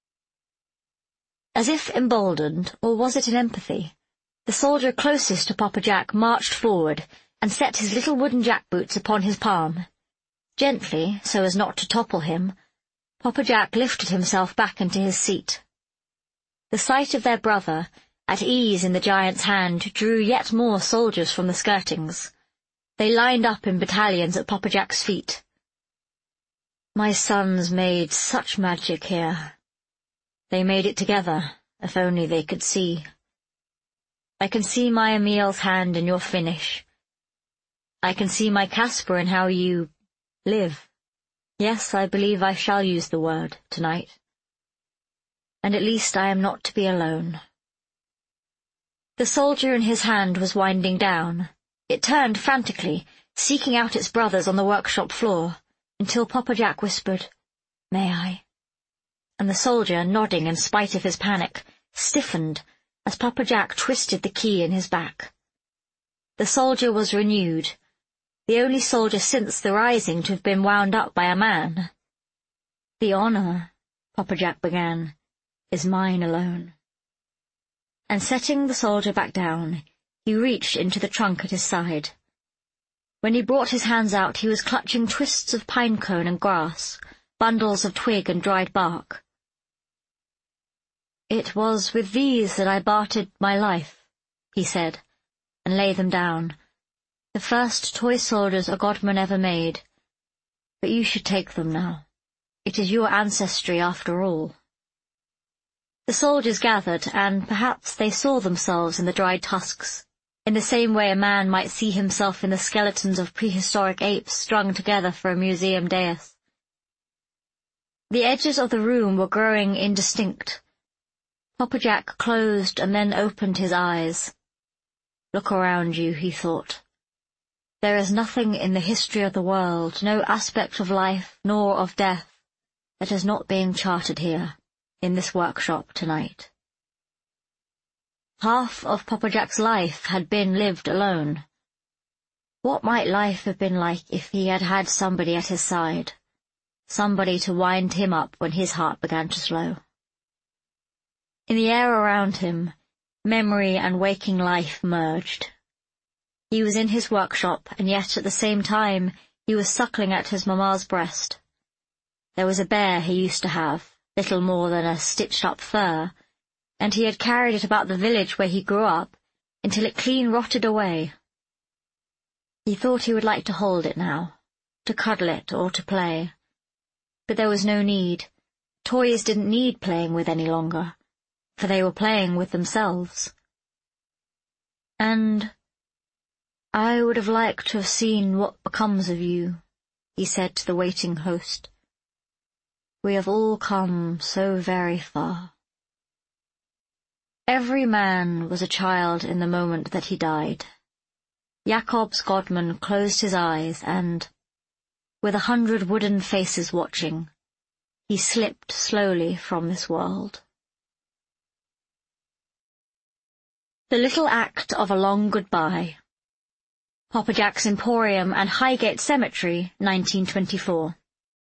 As if emboldened, or was it in empathy, the soldier closest to Papa Jack marched forward and set his little wooden jackboots upon his palm. Gently, so as not to topple him, Papa Jack lifted himself back into his seat. The sight of their brother, at ease in the giant's hand, drew yet more soldiers from the skirtings. They lined up in battalions at Papa Jack's feet. "My sons made such magic here. They made it together, if only they could see. I can see my Emil's hand in your finish. I can see my Caspar in how you live. Yes, I believe I shall use the word tonight. And at least I am not to be alone." The soldier in his hand was winding down. It turned frantically, seeking out its brothers on the workshop floor, until Papa Jack whispered, "May I?" And the soldier, nodding in spite of his panic, stiffened as Papa Jack twisted the key in his back. The soldier was renewed, the only soldier since the rising to have been wound up by a man. "The honour," Papa Jack began, "is mine alone." And setting the soldier back down, he reached into the trunk at his side. When he brought his hands out, he was clutching twists of pine cone and grass, bundles of twig and dried bark. "It was with these that I bartered my life," he said, and laid them down. "The first toy soldiers a godman ever made. But you should take them now. It is your ancestry after all." The soldiers gathered, and perhaps they saw themselves in the dried tusks, in the same way a man might see himself in the skeletons of prehistoric apes strung together for a museum dais. The edges of the room were growing indistinct. Papa Jack closed and then opened his eyes. "Look around you," he thought. "There is nothing in the history of the world, no aspect of life nor of death, that is not being charted here, in this workshop tonight." Half of Papa Jack's life had been lived alone. What might life have been like if he had had somebody at his side, somebody to wind him up when his heart began to slow? In the air around him, memory and waking life merged. He was in his workshop, and yet at the same time he was suckling at his mamma's breast. There was a bear he used to have, little more than a stitched-up fur, and he had carried it about the village where he grew up until it clean rotted away. He thought he would like to hold it now, to cuddle it or to play. But there was no need. Toys didn't need playing with any longer, for they were playing with themselves. "And I would have liked to have seen what becomes of you," he said to the waiting host. "We have all come so very far." Every man was a child in the moment that he died. Jakob's godman closed his eyes and, with a hundred wooden faces watching, he slipped slowly from this world. The Little Act of a Long Goodbye. Papa Jack's Emporium and Highgate Cemetery, nineteen twenty-four.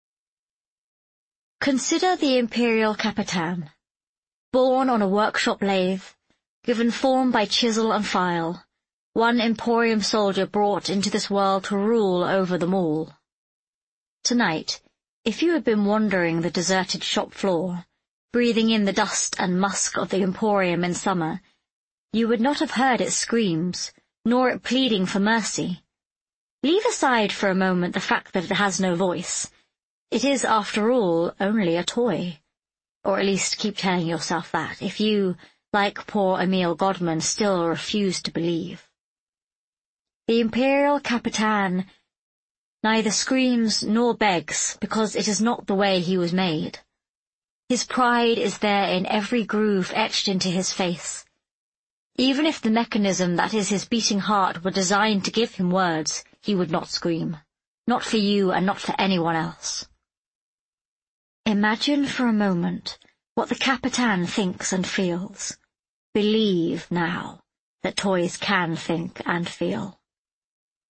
Consider the Imperial Capitan, born on a workshop lathe, given form by chisel and file, one Emporium soldier brought into this world to rule over them all. Tonight, if you had been wandering the deserted shop floor, breathing in the dust and musk of the Emporium in summer, you would not have heard its screams, nor it pleading for mercy. Leave aside for a moment the fact that it has no voice. It is, after all, only a toy. Or at least keep telling yourself that, if you, like poor Emil Godman, still refuse to believe. The Imperial Capitan neither screams nor begs, because it is not the way he was made. His pride is there in every groove etched into his face. Even if the mechanism that is his beating heart were designed to give him words, he would not scream. Not for you and not for anyone else. Imagine for a moment what the Capitan thinks and feels. Believe now that toys can think and feel.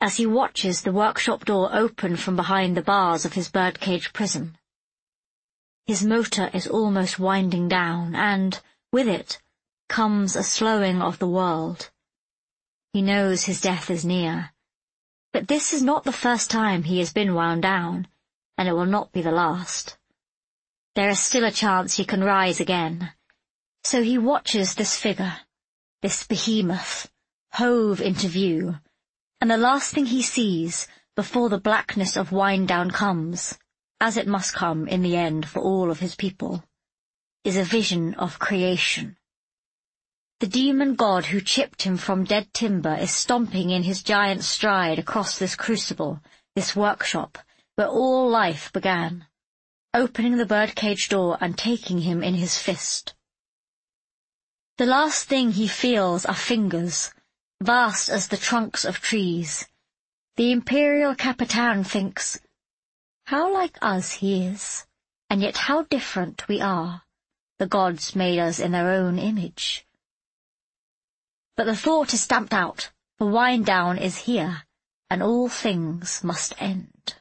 as he watches the workshop door open from behind the bars of his birdcage prison. His motor is almost winding down, and, with it, comes a slowing of the world. He knows his death is near. But this is not the first time he has been wound down, and it will not be the last. There is still a chance he can rise again. So he watches this figure, this behemoth, hove into view, and the last thing he sees, before the blackness of wind-down comes, as it must come in the end for all of his people, is a vision of creation. The demon god who chipped him from dead timber is stomping in his giant stride across this crucible, this workshop, where all life began, opening the birdcage door and taking him in his fist. The last thing he feels are fingers, vast as the trunks of trees. The Imperial Capitan thinks, how like us he is, and yet how different we are. The gods made us in their own image. But the thought is stamped out, for wind-down is here, and all things must end.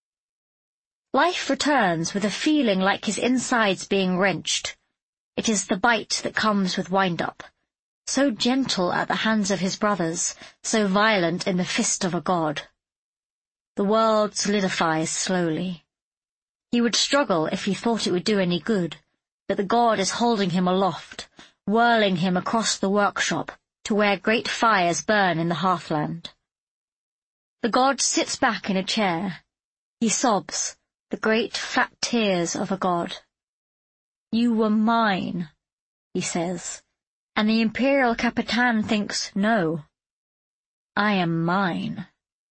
Life returns with a feeling like his insides being wrenched. It is the bite that comes with wind-up, so gentle at the hands of his brothers, so violent in the fist of a god. The world solidifies slowly. He would struggle if he thought it would do any good, but the god is holding him aloft, whirling him across the workshop to where great fires burn in the hearthland. The god sits back in a chair. He sobs, the great fat tears of a god. You were mine, he says, and the Imperial Capitan thinks, no, I am mine.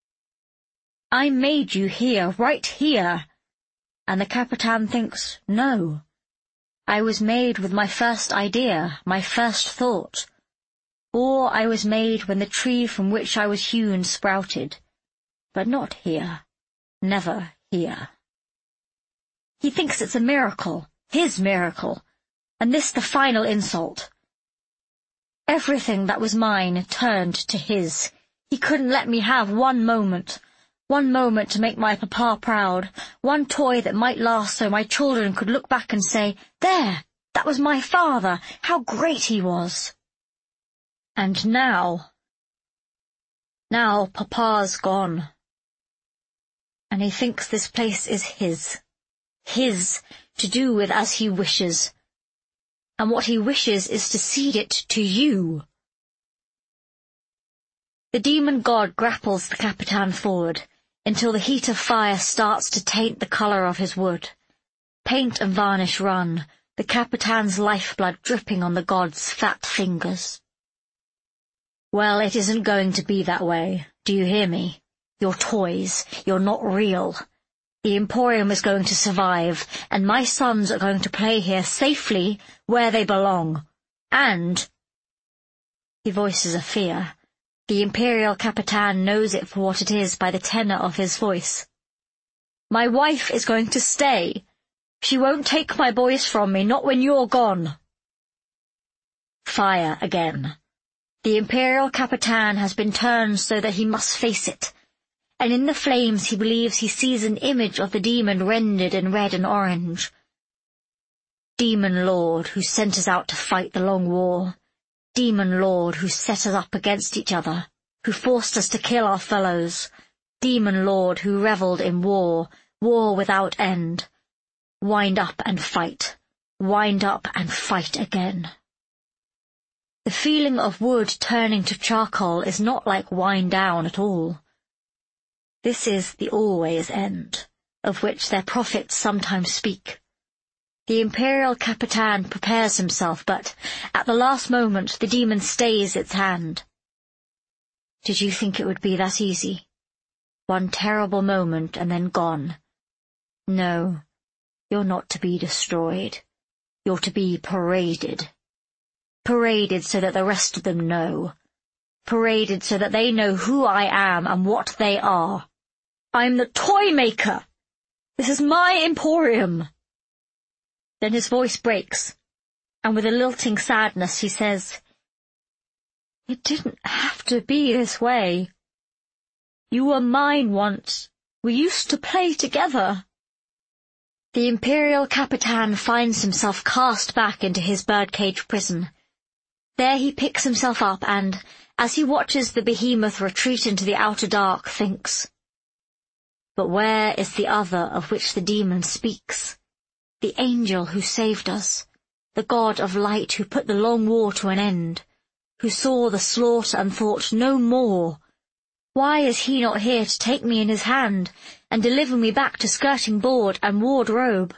I made you here, right here, and the Capitan thinks, no, I was made with my first idea, my first thought, or I was made when the tree from which I was hewn sprouted, but not here, never here. He thinks it's a miracle, his miracle, and this the final insult. Everything that was mine turned to his. He couldn't let me have one moment, one moment to make my papa proud, one toy that might last so my children could look back and say, there, that was my father, how great he was. And now, now papa's gone, and he thinks this place is his, his, to do with as he wishes, and what he wishes is to cede it to you. The demon god grapples the Capitan forward, until the heat of fire starts to taint the colour of his wood. Paint and varnish run, the Capitan's lifeblood dripping on the god's fat fingers. Well, it isn't going to be that way. Do you hear me? You're toys. You're not real. The Emporium is going to survive, and my sons are going to play here safely where they belong. And... He voices a fear. The Imperial Capitan knows it for what it is by the tenor of his voice. My wife is going to stay. She won't take my boys from me, not when you're gone. Fire again. The Imperial Capitan has been turned so that he must face it, and in the flames he believes he sees an image of the demon rendered in red and orange. Demon Lord, who sent us out to fight the long war. Demon Lord, who set us up against each other, who forced us to kill our fellows. Demon Lord, who revelled in war, war without end. Wind up and fight. Wind up and fight again. The feeling of wood turning to charcoal is not like wind down at all. This is the always end, of which their prophets sometimes speak. The Imperial Capitan prepares himself, but at the last moment the demon stays its hand. Did you think it would be that easy? One terrible moment and then gone. No, you're not to be destroyed. You're to be paraded. Paraded so that the rest of them know. Paraded so that they know who I am and what they are. I'm the toy maker. This is my Emporium. Then his voice breaks, and with a lilting sadness he says, It didn't have to be this way. You were mine once. We used to play together." The Imperial Capitan finds himself cast back into his birdcage prison. There he picks himself up and, as he watches the behemoth retreat into the outer dark, thinks, "But where is the other of which the demon speaks? The angel who saved us, the god of light who put the long war to an end, who saw the slaughter and thought no more. Why is he not here to take me in his hand and deliver me back to skirting board and wardrobe?"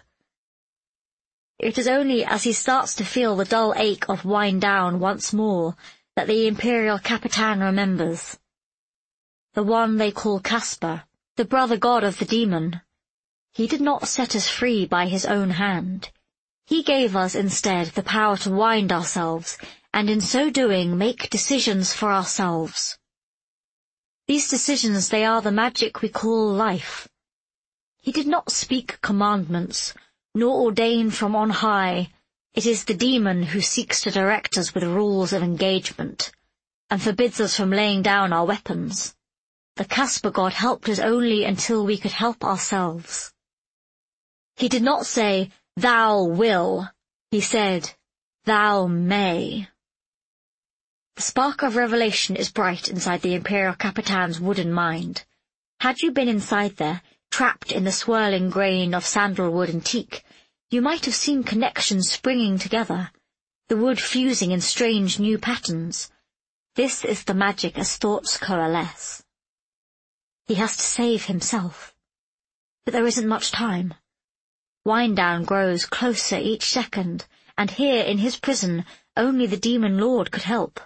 It is only as he starts to feel the dull ache of wind down once more that the Imperial Capitan remembers. The one they call Caspar, the brother god of the demon. He did not set us free by his own hand. He gave us instead the power to wind ourselves, and in so doing make decisions for ourselves. These decisions, they are the magic we call life. He did not speak commandments, nor ordain from on high. It is the demon who seeks to direct us with rules of engagement, and forbids us from laying down our weapons. The Caspar god helped us only until we could help ourselves. He did not say, "Thou will." He said, "Thou may." The spark of revelation is bright inside the Imperial Capitan's wooden mind. Had you been inside there, trapped in the swirling grain of sandalwood and teak, you might have seen connections springing together, the wood fusing in strange new patterns. This is the magic as thoughts coalesce. He has to save himself. But there isn't much time. Wind-down grows closer each second, and here in his prison only the demon lord could help.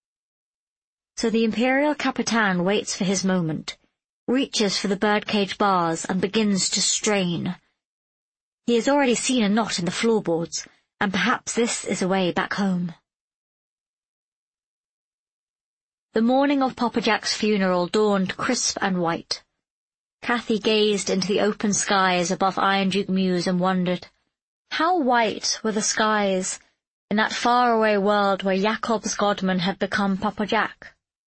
So the Imperial Capitan waits for his moment, reaches for the birdcage bars and begins to strain. He has already seen a knot in the floorboards, and perhaps this is a way back home. The morning of Papa Jack's funeral dawned crisp and white. Cathy gazed into the open skies above Ironduke Mews and wondered, how white were the skies in that faraway world where Jakob's godman had become Papa Jack?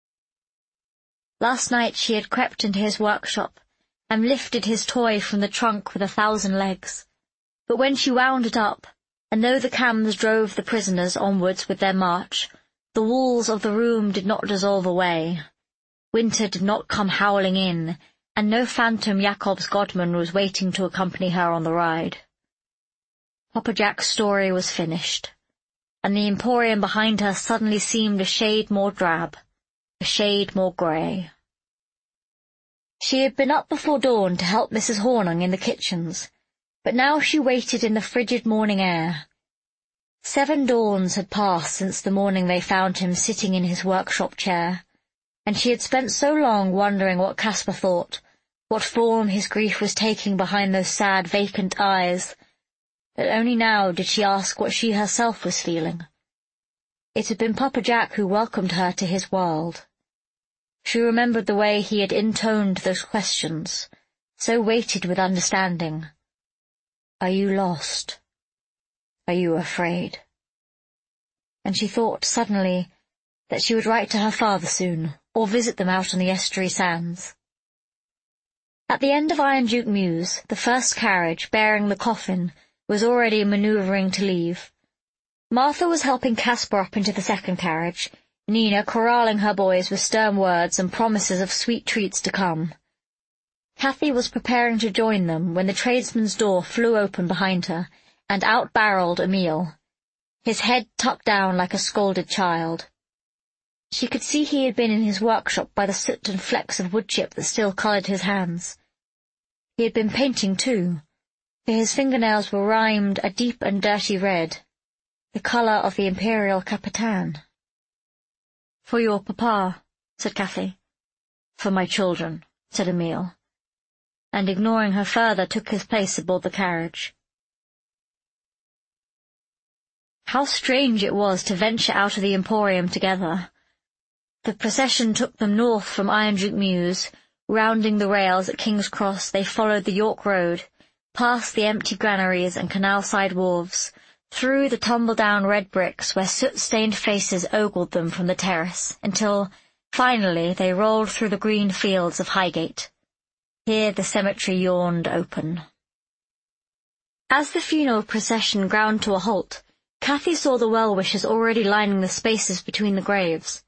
Last night she had crept into his workshop and lifted his toy from the trunk with a thousand legs. But when she wound it up, and though the cams drove the prisoners onwards with their march, the walls of the room did not dissolve away. Winter did not come howling in, and no phantom Jakob's godman was waiting to accompany her on the ride. Papa Jack's story was finished, and the emporium behind her suddenly seemed a shade more drab, a shade more grey. She had been up before dawn to help Missus Hornung in the kitchens, but now she waited in the frigid morning air. Seven dawns had passed since the morning they found him sitting in his workshop chair, and she had spent so long wondering what Caspar thought, what form his grief was taking behind those sad, vacant eyes, that only now did she ask what she herself was feeling. It had been Papa Jack who welcomed her to his world. She remembered the way he had intoned those questions, so weighted with understanding. Are you lost? Are you afraid? And she thought suddenly that she would write to her father soon, or visit them out on the estuary sands. At the end of Ironduke Mews, the first carriage, bearing the coffin, was already manoeuvring to leave. Martha was helping Caspar up into the second carriage, Nina corralling her boys with stern words and promises of sweet treats to come. Cathy was preparing to join them when the tradesman's door flew open behind her, and out barreled Emile, his head tucked down like a scolded child. She could see he had been in his workshop by the soot and flecks of woodchip that still coloured his hands. He had been painting too, for his fingernails were rimed a deep and dirty red, the colour of the Imperial Capitan. "For your papa," said Cathy. "For my children," said Emile, and ignoring her further took his place aboard the carriage. How strange it was to venture out of the Emporium together. The procession took them north from Ironduke Mews. Rounding the rails at King's Cross, they followed the York Road, past the empty granaries and canal-side wharves, through the tumble-down red bricks where soot-stained faces ogled them from the terrace, until, Finally they rolled through the green fields of Highgate. Here the cemetery yawned open. As the funeral procession ground to a halt, Cathy saw the well-wishers already lining the spaces between the graves.